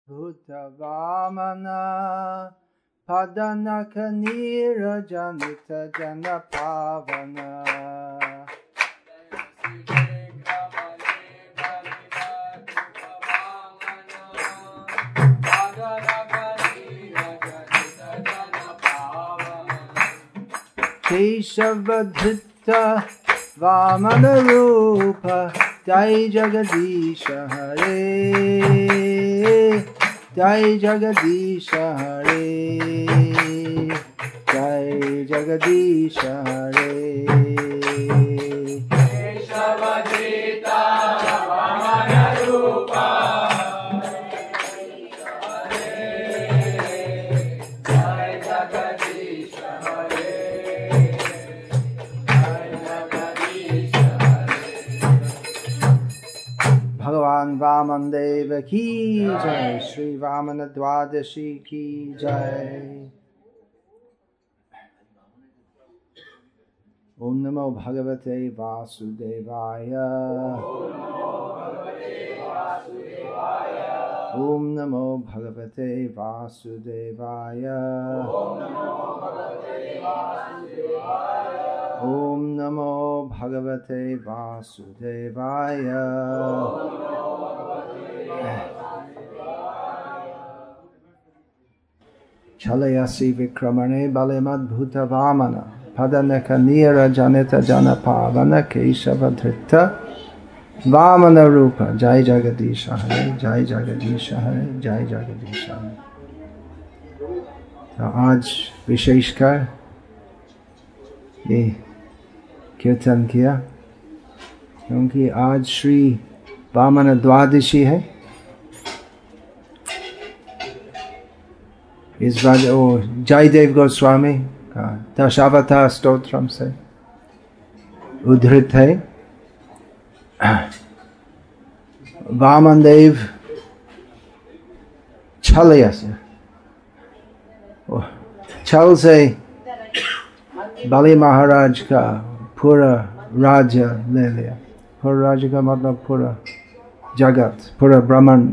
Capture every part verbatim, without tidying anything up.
Bhutavamana Padanaka-nirajanita Jana-pavana Keshavadhrita Vamana Rupa Jai Jagadisha Hare Jai Jagadisha Hare Jai Jagadisha Hare Keshavadhrita Vamana Rupa Jai Jagadisha Hare Bhagavan Vaman Deva ki jai, Shri Vamana Dwadashi ki jai. Om Namo Bhagavate Vasudevaya. Om Namo Bhagavate Vasudevaya. Om Namo Bhagavate Vasudevaya. Chalayasi Vikramane Balemadbhuta Vamana Padanaka Nirajanita Jana-pavana Keshavadhrita Vamana Rupa Jai Jagadisha Hare Jai Jagadisha Hare Jai Jagadisha Hare. तो आज विशेषकर ये कीर्तन किया क्योंकि आज श्री वामन द्वादशी है। इस बार वो जयदेव गोस्वामी का दशावतार स्तोत्रम से उद्धृत है। वामन देव छलया से छल से बलि महाराज का पूरा राज्य ले लिया। पूरा राज्य का मतलब पूरा जगत, पूरा ब्रह्मांड।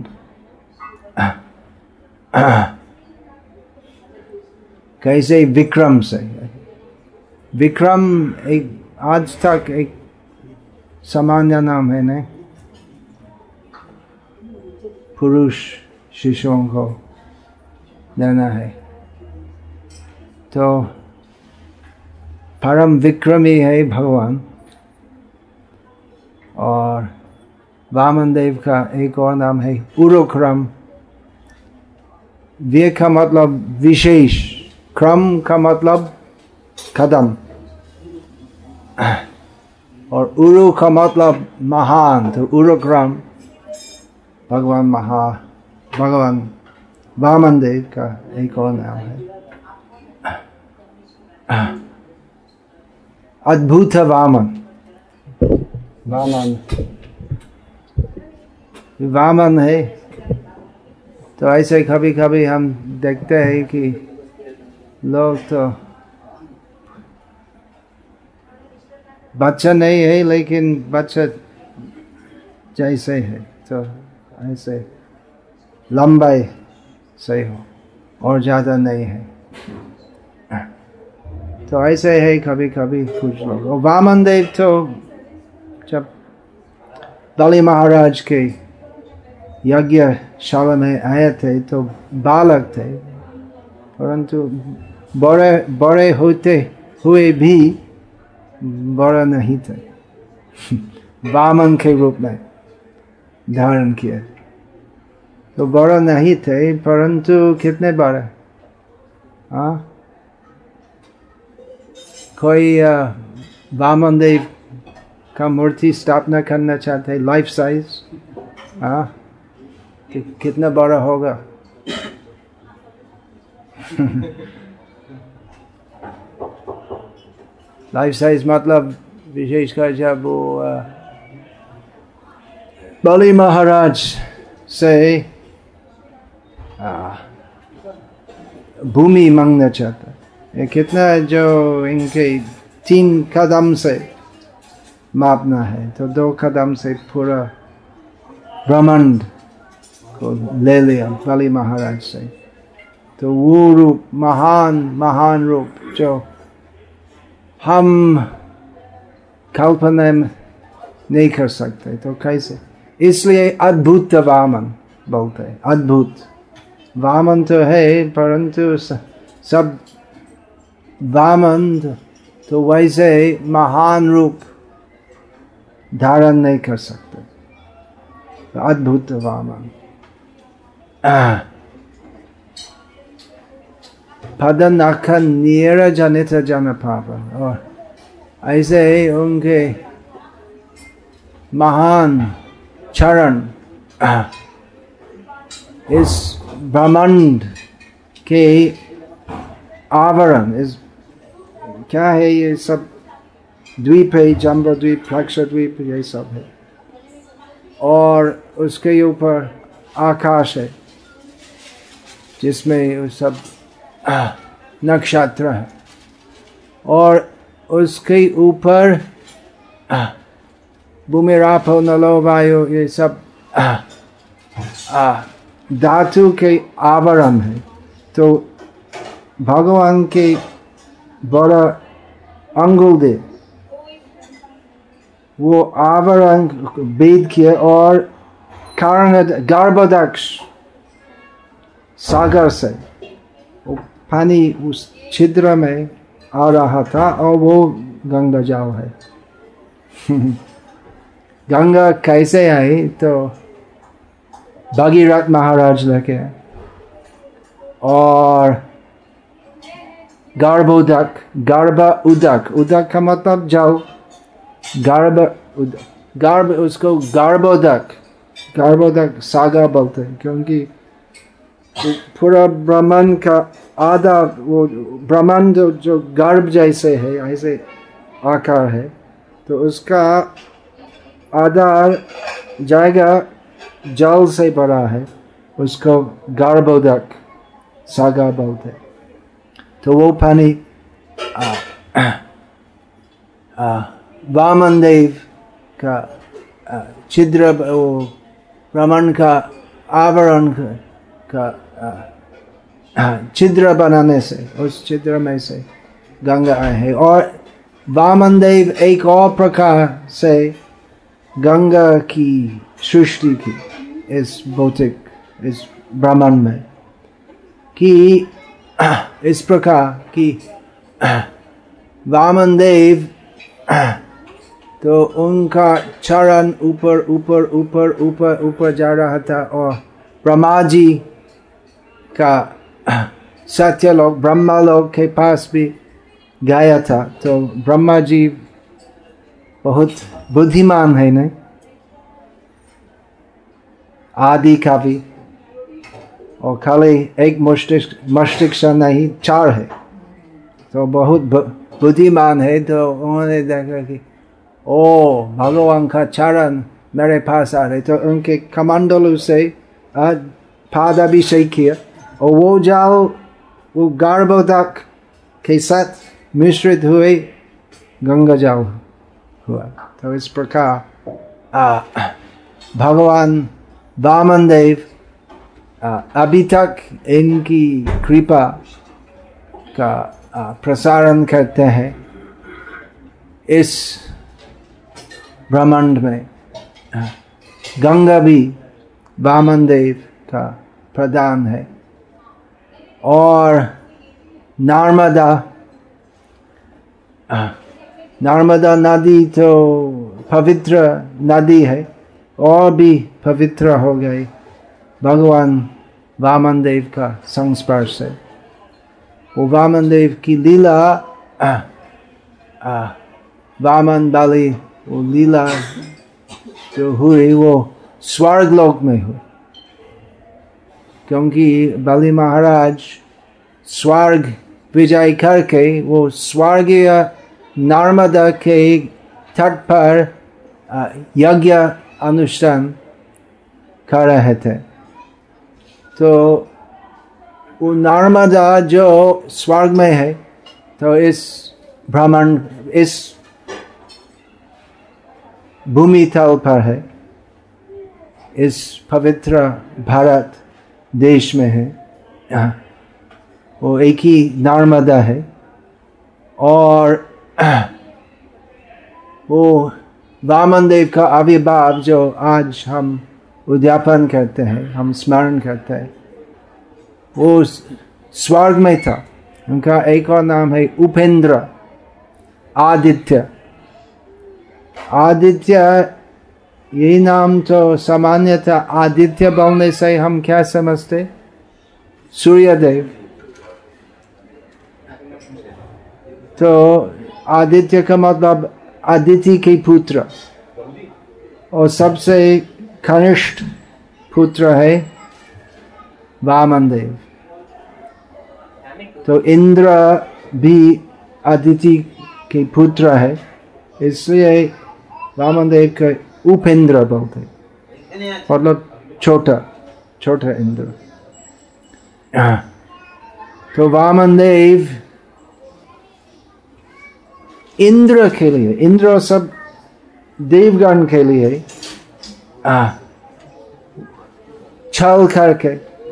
कैसे विक्रम से, विक्रम एक आज तक एक सामान्य नाम है नहीं, पुरुष शिशुओं को देना है। तो परम विक्रमी है भगवान। और वामन देव का एक और नाम है उरुक्रम। वे का मतलब विशेष, क्रम का मतलब कदम, और उरु का मतलब महान। तो उरुक्रम भगवान महा भगवान वामन देव का एक और नाम है। अद्भुत वामन, वामन वामन है। तो ऐसे कभी कभी हम देखते हैं कि लोग तो बच्चा नहीं है लेकिन बच्चा जैसे है, तो ऐसे लंबाई से हो और ज़्यादा नहीं है। तो ऐसे है कभी कभी कुछ लोग। और वामन देव तो जब बलि महाराज के यज्ञशाला में आए थे तो बालक थे, परंतु बड़े बड़े होते हुए भी बड़ा नहीं थे। वामन के रूप में धारण किए तो बड़ा नहीं थे, परंतु कितने बड़े। हाँ, कोई वामन देव का मूर्ति स्थापना करना चाहते लाइफ साइज, हाँ, कि कितना बड़ा होगा। लाइफ साइज मतलब विशेषकर जब वो बलि महाराज से भूमि मांगना चाहता, ये कितना जो इनके तीन कदम से मापना है, तो दो कदम से पूरा ब्रह्मांड को ले लिया बलि महाराज से। तो वो रूप महान महान रूप जो हम कल्पना नहीं कर सकते। तो कैसे, इसलिए अद्भुत वामन बोलते हैं। अद्भुत वामन तो है, परंतु सब वामन तो वैसे महान रूप धारण नहीं कर सकते। तो अद्भुत वामन पद नख नीर जनित जन पावन, और ऐसे ही उनके महान चरण इस ब्रह्मांड के आवरण, इस क्या है ये सब द्वीप है, जम्बो द्वीप, फ्लक्ष द्वीप, ये सब है। और उसके ऊपर आकाश है जिसमें सब नक्षत्र है, और उसके ऊपर भूमि रापो नलो वायु, ये सब धातु के आवरण है। तो भगवान के बड़ा अंगुल दे वो आवरण भेद किए, और कारण गर्भदक्ष सागर से वो पानी उस छिद्र में आ रहा था, और वो गंगा जल है। गंगा कैसे आई? तो भगीरथ महाराज लेके, और गर्भोदक, गर्भ उदक, उदक का मतलब जल, गर्भ गर्भ उसको गर्भोदक, गर्भोदक सागर बोलते हैं, क्योंकि पूरा ब्रह्मांड का आधा वो ब्रह्मांड जो गर्भ जैसे है, ऐसे आकार है, तो उसका आधा जगह जल से भरा है, उसको गर्भोदक सागर बोलते हैं। तो वो पानी वामन देव का आ, छिद्र, वो ब्रह्मांड का आवरण का आ, छिद्र बनाने से, उस छिद्र में से गंगा आए है। और वामन देव एक और प्रकार से गंगा की सृष्टि की इस भौतिक, इस ब्रह्मांड में, कि इस प्रकार कि वामन देव तो उनका चरण ऊपर ऊपर ऊपर ऊपर ऊपर जा रहा था, और ब्रह्मा जी का सत्यलोक ब्रह्मालोक के पास भी गया था। तो ब्रह्मा जी बहुत बुद्धिमान है, नहीं? आदि कवि, और खाली एक मस्तिष्क मस्तिष्क नहीं, चार है, तो बहुत बुद्धिमान है। तो उन्होंने देखा कि ओ भगवान का चरण मेरे पास आ रहे, तो उनके कमंडलों से पादाभिषेक किया, और वो जाओ वो गर्भोदक के साथ मिश्रित हुए गंगा जल हुआ। तो इस प्रकार भगवान वामन देव अभी तक इनकी कृपा का प्रसारण करते हैं इस ब्रह्मांड में। गंगा भी वामन देव का प्रदान है, और नर्मदा नर्मदा नदी तो पवित्र नदी है, और भी पवित्र हो गई भगवान वामन देव का संस्पर्श से। वो वामन देव की लीला, वामन बलि, वो लीला जो हुई वो स्वर्ग लोक में हुई, क्योंकि बलि महाराज स्वर्ग विजय करके वो स्वर्गीय नर्मदा के तट पर यज्ञ अनुष्ठान कर रहे थे। तो वो नर्मदा जो स्वर्ग में है, तो इस ब्रह्मांड, इस भूमि तल पर है, इस पवित्र भारत देश में है, वो एक ही नर्मदा है। और वो वामन देव का आविर्भाव जो आज हम उद्यापन करते हैं, हम स्मरण करते हैं, वो स्वर्ग में था। उनका एक और नाम है उपेंद्र, आदित्य। आदित्य यही नाम तो सामान्यतः आदित्य बोलने से हम क्या समझते? सूर्यदेव। तो आदित्य का मतलब अदिति के पुत्र, और सबसे कनिष्ठ पुत्र है वामन देव। तो इंद्र भी अदिति के पुत्र है, इसलिए वामन देव के उपेंद्र बोलते, मतलब छोटा छोटा इंद्र। तो वामन देव इंद्र के लिए, इंद्र सब देवगण के लिए आ, छल करके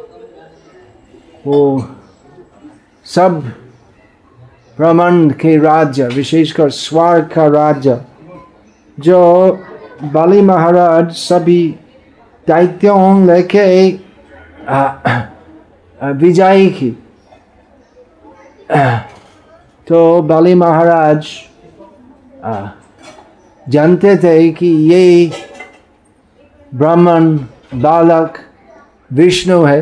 वो सब ब्रह्मांड के राज्य, विशेषकर स्वर्ग का राज्य, जो बलि महाराज सभी दैत्यों लेके विजय की। तो बलि महाराज आ, जानते थे कि ये ब्राह्मण बालक विष्णु है,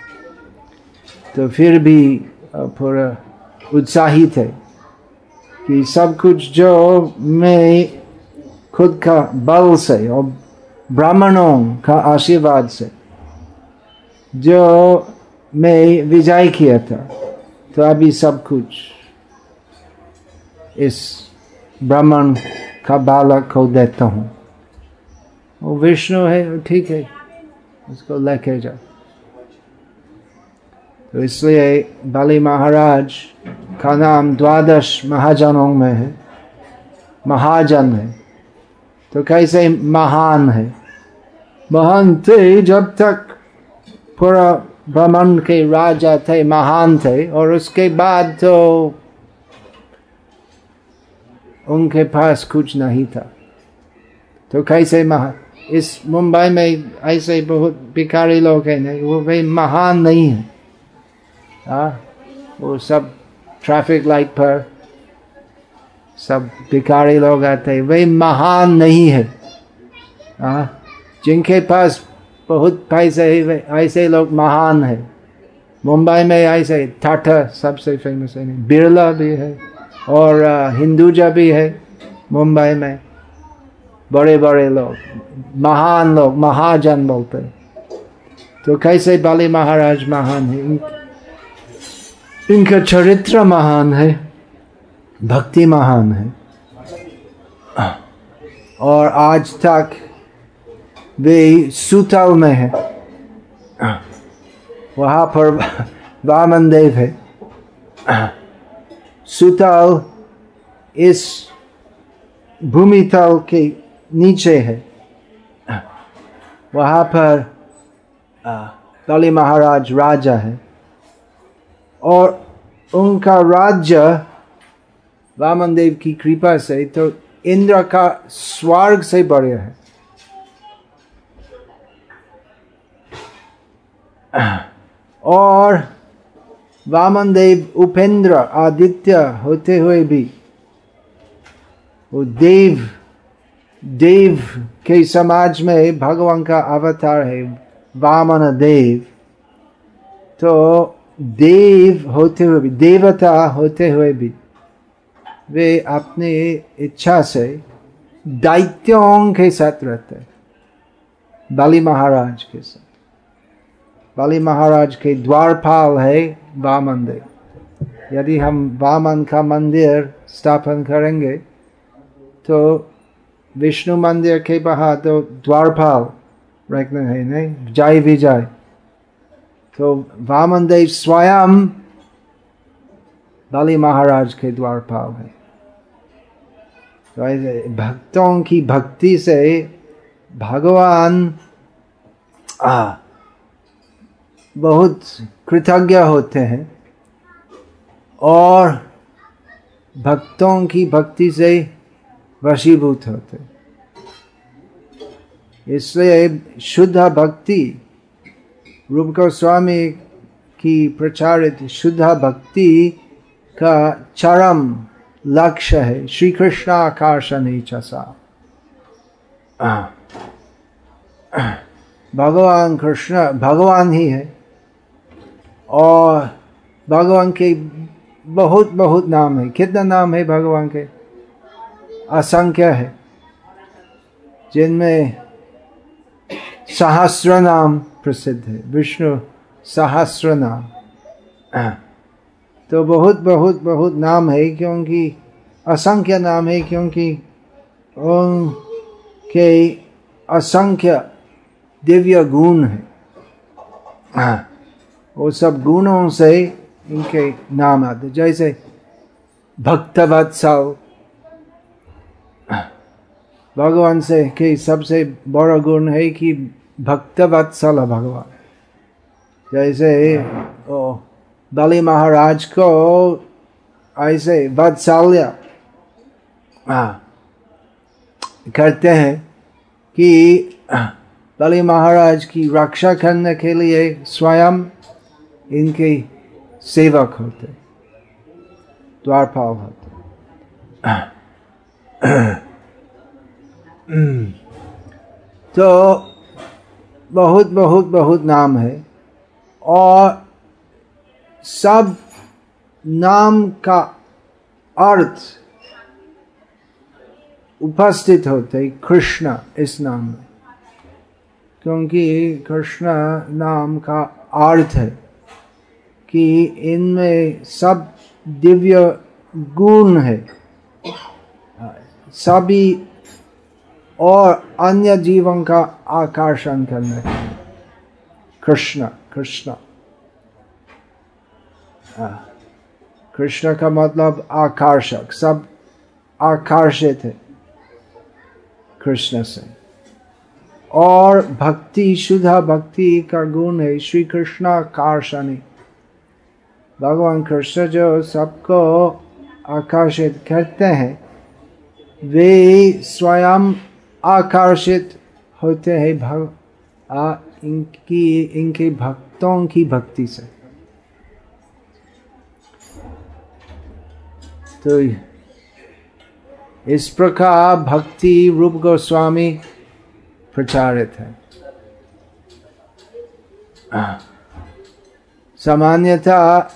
तो फिर भी पूरा उत्साहित है कि सब कुछ जो मैं खुद का बल से और ब्राह्मणों का आशीर्वाद से जो मैं विजय किया था, तो अभी सब कुछ इस ब्राह्मण का बालक को देता हूँ। वो विष्णु है, ठीक है, उसको लेके जाओ। तो इसलिए बलि महाराज का नाम द्वादश महाजनों में है, महाजन है। तो कैसे महान है? महान थे जब तक पूरा ब्रह्मांड के राजा थे, महान थे, और उसके बाद तो उनके पास कुछ नहीं था। तो कैसे महान? इस मुंबई में ऐसे बहुत भिखारी लोग हैं, नहीं, वो वे महान नहीं है। हाँ, वो सब ट्रैफिक लाइट पर सब भिखारी लोग आते हैं, वे महान नहीं है। हाँ, जिनके पास बहुत पैसे है, वे ऐसे लोग महान है। मुंबई में ऐसे टाटा सबसे फेमस है, बिरला भी है, और हिंदुजा भी है मुंबई में। बड़े बड़े लोग, महान लोग, महाजन बोलते हैं। तो कैसे बलि महाराज महान है? इनका चरित्र महान है, भक्ति महान है, और आज तक वे सुतल में है, वहां पर वामन देव है। सुतल इस भूमि तल के नीचे है, वहां पर बलि महाराज राजा है, और उनका राज्य वामन देव की कृपा से तो इंद्र का स्वर्ग से बड़े है। और वामन देव उपेंद्र, आदित्य होते हुए भी वो देव देव के समाज में भगवान का अवतार है वामन देव। तो देव होते हुए भी, देवता होते हुए भी, वे अपनी इच्छा से दैत्यों के साथ रहते, बलि महाराज के साथ। बलि महाराज के द्वारपाल है वामन देव। यदि हम वामन का मंदिर स्थापन करेंगे तो विष्णु मंदिर के बाहर तो द्वारपाल रखना है, नहीं, जय विजय। तो वामन देव स्वयं बलि महाराज के द्वारपाल है। तो भक्तों की भक्ति से भगवान आ, बहुत कृतज्ञ होते हैं और भक्तों की भक्ति से वशीभूत होते। इसलिए शुद्ध भक्ति, रूप गोस्वामी की प्रचारित शुद्ध भक्ति का चरम लक्ष्य है श्री कृष्ण आकर्षण चसा। भगवान कृष्ण भगवान ही है और भगवान के बहुत बहुत नाम है। कितना नाम है भगवान के? असंख्य है, जिनमें सहस्र नाम प्रसिद्ध है, विष्णु सहस्र नाम। तो बहुत बहुत बहुत नाम है, क्योंकि असंख्य नाम है, क्योंकि उनके असंख्य दिव्य गुण है। वो सब गुणों से इनके नाम आते। जैसे भक्तवत्सल, भगवान से के सबसे बड़ा गुण है कि भक्तवत्सल भगवान। जैसे ओ बलि महाराज को ऐसे वत्सल्य करते हैं कि बलि महाराज की रक्षा करने के लिए स्वयं इनके सेवक होते, द्वारपाल होते। तो बहुत बहुत बहुत नाम है और सब नाम का अर्थ उपस्थित होते कृष्ण इस नाम में, क्योंकि कृष्ण नाम का अर्थ है कि इनमें सब दिव्य गुण है, सभी और अन्य जीवों का आकर्षण करने। कृष्ण कृष्ण कृष्ण का मतलब आकर्षक, सब आकर्षित है कृष्ण से। और भक्ति, शुद्ध भक्ति का गुण है श्री कृष्ण आकर्षणी। भगवान कृष्ण जो सबको आकर्षित करते हैं, वे स्वयं आकर्षित होते हैं भग आ, इनकी इनके भक्तों की भक्ति से। तो इस प्रकार भक्ति रूप गोस्वामी प्रचारित है। सामान्यतः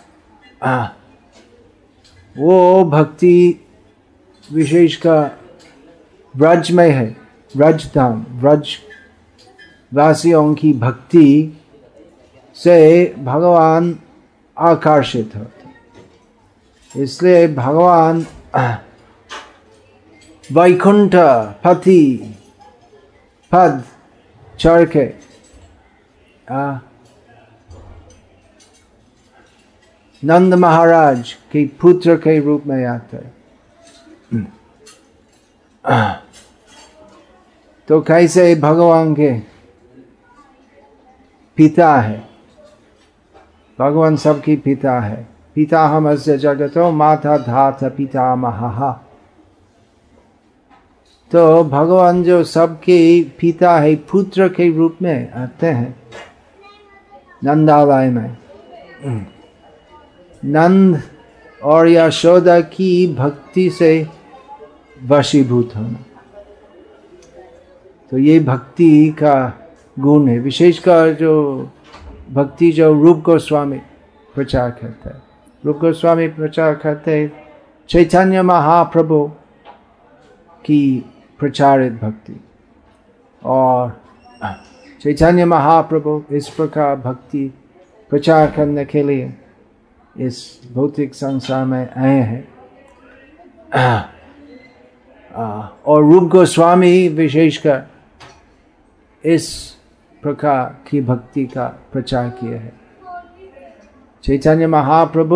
वो भक्ति विशेषकर ब्रज में है, ब्रज धाम, ब्रज वासियों की भक्ति से भगवान आकर्षित होते। इसलिए भगवान वैकुंठ पति पद चढ़ के नंद महाराज के पुत्र के रूप में आते हैं। तो कैसे भगवान के पिता है, भगवान सबकी पिता है। पिता हमस्य जगतो माता धाता पितामहः। तो भगवान जो सबके पिता है, पुत्र के रूप में आते हैं नंदालय में। नंद और यशोदा की भक्ति से वशीभूत होना, तो ये भक्ति का गुण है। विशेषकर जो भक्ति जो रूप गोस्वामी प्रचार करते हैं, रूप गोस्वामी प्रचार करते हैं चैतन्य महाप्रभु की प्रचारित भक्ति। और चैतन्य महाप्रभु इस प्रकार भक्ति प्रचार करने के लिए इस भौतिक संसार में आए हैं। और रूप गोस्वामी विशेषकर इस प्रकार की भक्ति का प्रचार किया है। चैतन्य महाप्रभु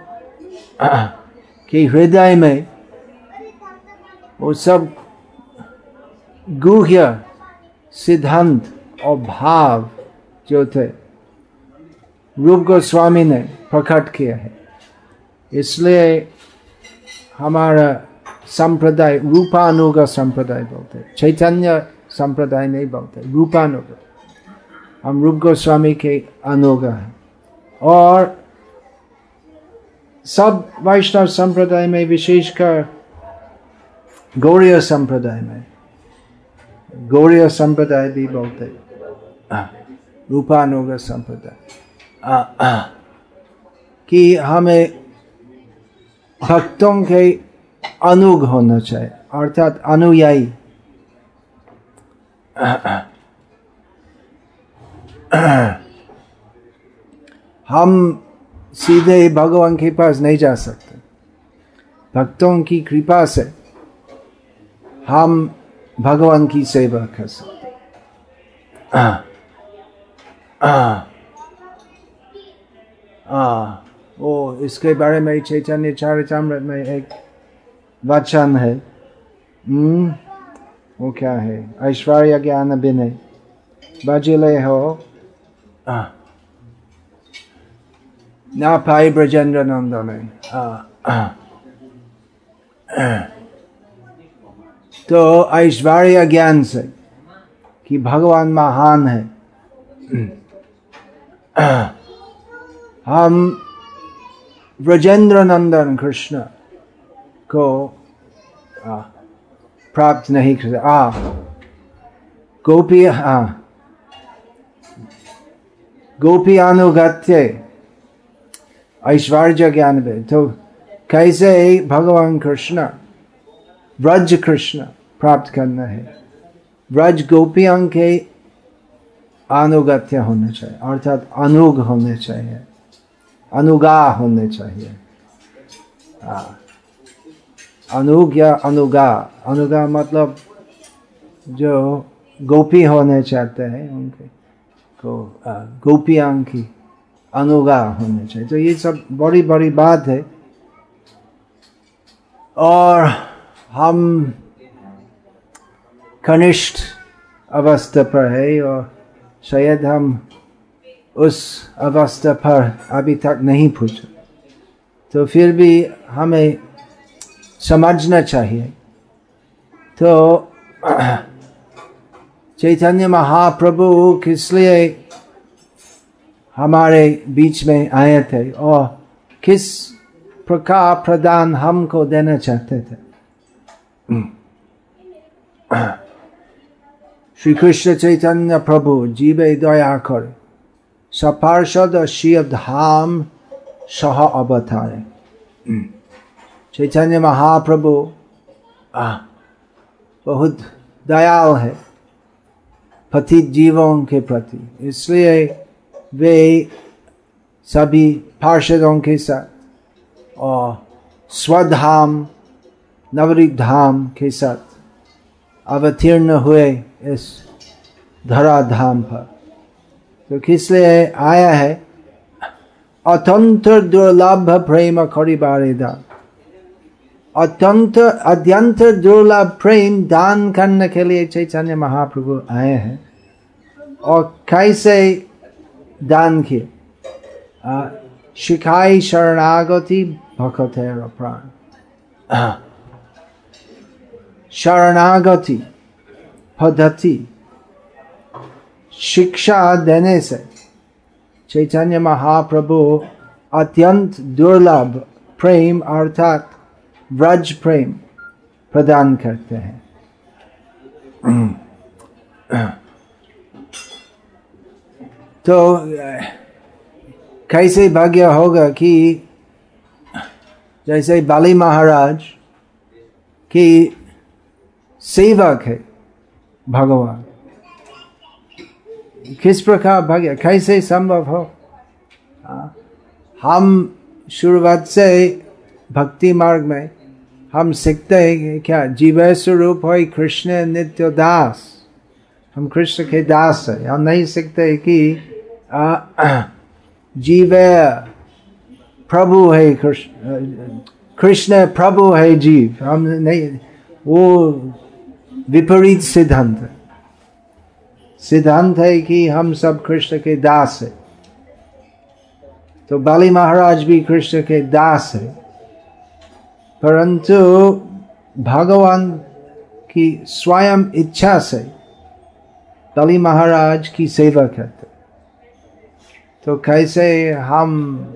के हृदय में वो सब गुह्य सिद्धांत और भाव जो थे रूप गोस्वामी ने प्रकट किया है। इसलिए हमारा संप्रदाय रूपानुग संप्रदाय बोलते, चैतन्य संप्रदाय नहीं बोलते, रूपानुग। हम रूप गोस्वामी के अनुग हैं। और सब वैष्णव संप्रदाय में, विशेषकर गौड़ीय संप्रदाय में, गौड़ीय संप्रदाय भी बोलते रूपानुग संप्रदाय, कि हमें भक्तों के अनुग होना चाहिए, अर्थात अनुयायी। हम सीधे भगवान के पास नहीं जा सकते, भक्तों की कृपा से हम भगवान की सेवा कर सकते। आ, आ, आ, ओ इसके बारे में चैतन्य चरितामृत में एक वचन है, हम्म वो क्या है? ऐश्वर्य ज्ञान विनय बजिले हो ना पाई ब्रजेंद्र नंदन। तो ऐश्वर्य ज्ञान से कि भगवान महान है, हम ब्रजेंद्र नंदन कृष्ण को आ, प्राप्त नहीं कर आ गोपी आ गोपी अनुगत्य ऐश्वर्य ज्ञान में। तो कैसे भगवान कृष्ण व्रज कृष्ण प्राप्त करना है? व्रज गोपियों के अनुगत्य होने चाहिए, अर्थात अनुग होने चाहिए, अनुगा होने चाहिए। आ, अनुग या अनुगा, अनुगा मतलब जो गोपी होने चाहते हैं उनके को गोपियां की अनुगा होने चाहिए। तो ये सब बड़ी बड़ी बात है। और हम कनिष्ठ अवस्था पर है और शायद हम उस अवस्था पर अभी तक नहीं पहुंचे, तो फिर भी हमें समझना चाहिए। तो चैतन्य महाप्रभु किस लिए हमारे बीच में आए थे और किस प्रकार प्रदान हमको देना चाहते थे? श्री कृष्ण चैतन्य प्रभु जीवे दया कर सपार्षद शिव धाम सह अवतारे। चैतन्य महाप्रभु बहुत दयाल है पतित जीवों के प्रति, इसलिए वे सभी पार्षदों के साथ और स्वधाम नवरीत धाम के साथ अवतीर्ण हुए इस धरा धाम पर। तो किस लिए आया है? अत्यंत दुर्लभ प्रेम करिबारे दान, अत्यंत अत्यंत दुर्लभ प्रेम दान करने के लिए चैतन्य महाप्रभु आए हैं। और कैसे दान किए? शिखाई शरणागति भक्तेर प्राण। शरणागति पद्धति शिक्षा देने से चैतन्य महाप्रभु अत्यंत दुर्लभ प्रेम अर्थात व्रज प्रेम प्रदान करते हैं। तो कैसे भाग्य होगा कि जैसे बाली महाराज की सेवक है भगवान, किस प्रकार भाग्य, कैसे संभव हो? हम शुरुआत से भक्ति मार्ग में हम सीखते हैं क्या? जीव स्वरूप है कृष्ण नित्य दास, हम कृष्ण के दास है। हम नहीं सीखते कि जीव प्रभु है, कृष्ण कृष्ण प्रभु है जीव, हम नहीं, वो विपरीत सिद्धांत। सिद्धांत है कि हम सब कृष्ण के दास है, तो बलि महाराज भी कृष्ण के दास है, परंतु भगवान की स्वयं इच्छा से बलि महाराज की सेवा करते। तो कैसे हम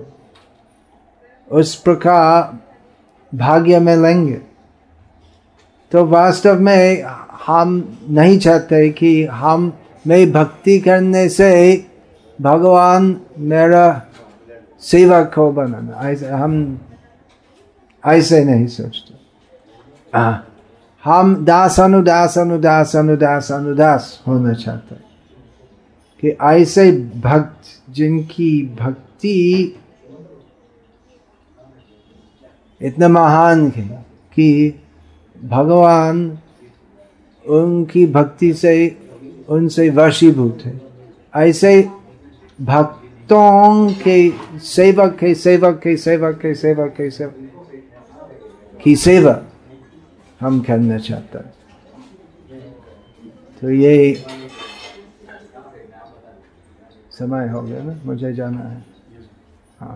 उस प्रकार भाग्य में लेंगे? तो वास्तव में हम नहीं चाहते कि हम मैं भक्ति करने से भगवान मेरा सेवक हो बनाना, ऐसे हम ऐसे नहीं सोचते। हाँ, हम दास अनुदास अनुदास अनुदास अनुदास होना चाहते कि ऐसे भक्त जिनकी भक्ति इतना महान है कि भगवान उनकी भक्ति से उनसे वशीभूत है, ऐसे भक्तों के सेवक के सेवक के सेवक के सेवक के सेवक की सेवा हम करना चाहते हैं। तो ये समय हो गया ना, मुझे जाना है। हाँ,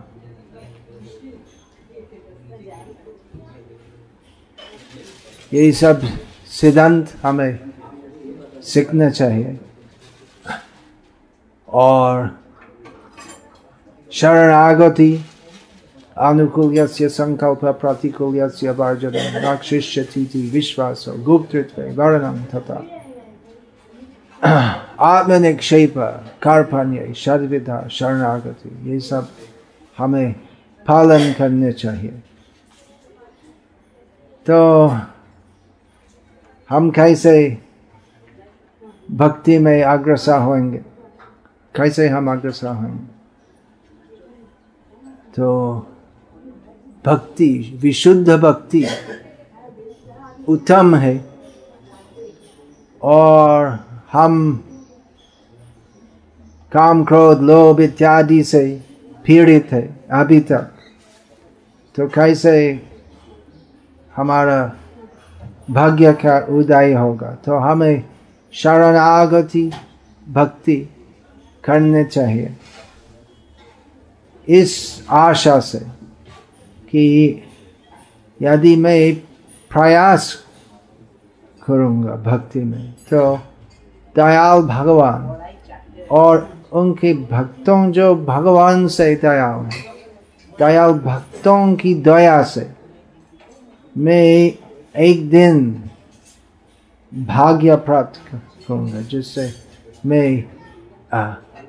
ये सब सिद्धांत हमें सीखना चाहिए। और शरणागति अनुकूल्यस्य संकल्प प्रतिकूल्यस्य वर्जनं नाशिष्यतीति विश्वासो गुप्तत्वे वर्णनं तथा आत्मनिक्षेप कार्पण्य षड्विधा शरणागति, ये सब हमें पालन करने चाहिए। तो हम कैसे भक्ति में अग्रसर होंगे? कैसे हम अग्रसर होंगे? तो भक्ति, विशुद्ध भक्ति उत्तम है, और हम काम क्रोध लोभ इत्यादि से पीड़ित है अभी तक, तो कैसे हमारा भाग्य का उदय होगा? तो हमें शरणागति भक्ति करने चाहिए, इस आशा से कि यदि मैं प्रयास करूँगा भक्ति में, तो दयाल भगवान और उनके भक्तों जो भगवान से दयाल हैं, दयाल भक्तों की दया से मैं एक दिन भाग्य प्राप्त करूँगा, जिससे मैं आ,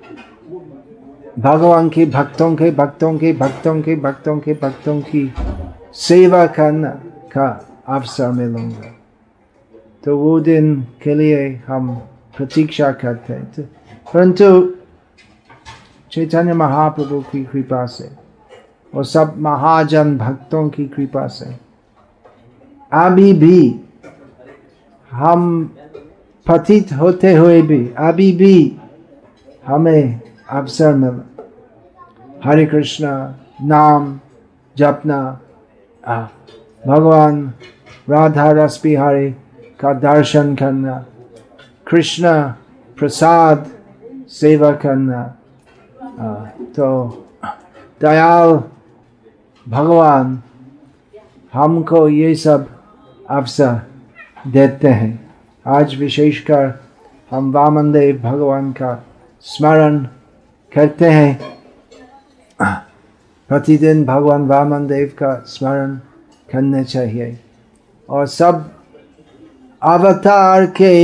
भगवान के भक्तों के भक्तों के भक्तों के भक्तों के भक्तों की सेवा करना का अवसर मिलूंगा। तो वो दिन के लिए हम प्रतीक्षा करते हैं, परंतु चैतन्य महाप्रभु की कृपा से और सब महाजन भक्तों की कृपा से अभी भी हम पतित होते हुए भी अभी भी हमें अवसर मिला हरे कृष्णा नाम जपना, भगवान राधा रस बिहारी का दर्शन करना, कृष्ण प्रसाद सेवा करना। तो दयाल भगवान हमको ये सब अवसर देते हैं। आज विशेषकर हम वामनदेव भगवान का स्मरण करते हैं। प्रतिदिन भगवान वामनदेव का स्मरण करना चाहिए, और सब अवतार के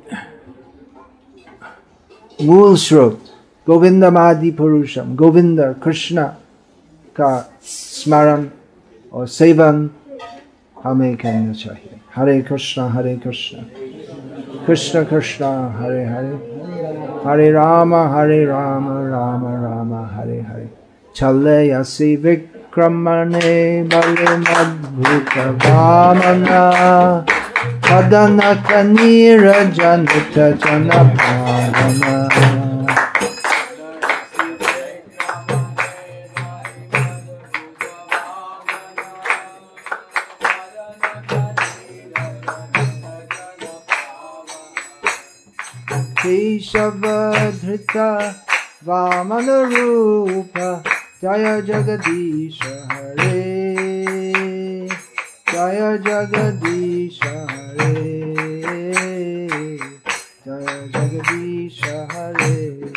मूल स्रोत गोविंदमादि पुरुषम गोविंद कृष्ण का स्मरण और सेवन हमें करना चाहिए। हरे कृष्णा हरे कृष्णा कृष्ण कृष्ण हरे हरे, हरे राम हरे राम राम राम हरे हरे। चले यसी विक्रमणे बलिमद्भुत वामना, तदनक नीरजनित जन भावना। केशवधृता वामनरूप जय जगदीश हरे जय जगदीश हरे जय जगदीश हरे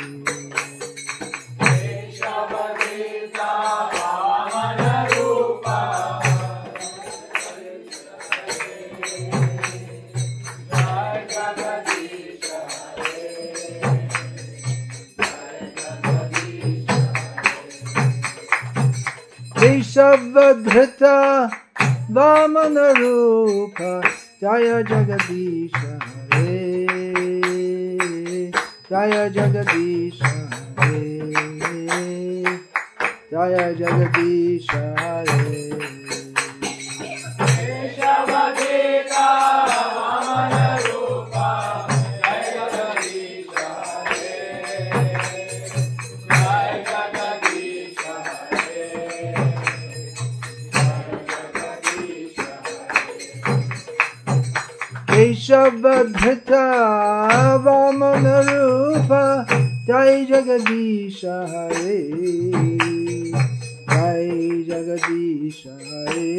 केशवधृता वामन रूप जय जगदीश हरे जय जगदीश हरे जय जगदीश हरे केशवधृता वामन रूप जय जगदीश हरे जय जगदीश हरे केशवधृता वामन रूप जय जगदीश हरे जय जगदीश हरे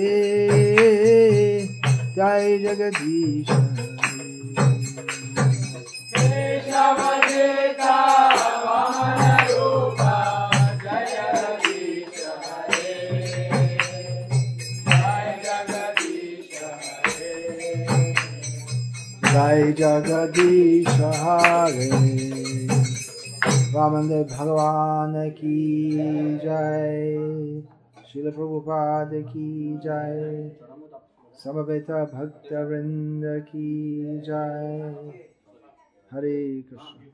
जय जगदीश हरे केशवधृता वामन रूप जय जगदीश हरे जय जगदीश हरे जय जगदीश हरे वामनदेव भगवान की जय श्रील प्रभुपाद की जय समवेत भक्तवृंद की जय हरे कृष्ण।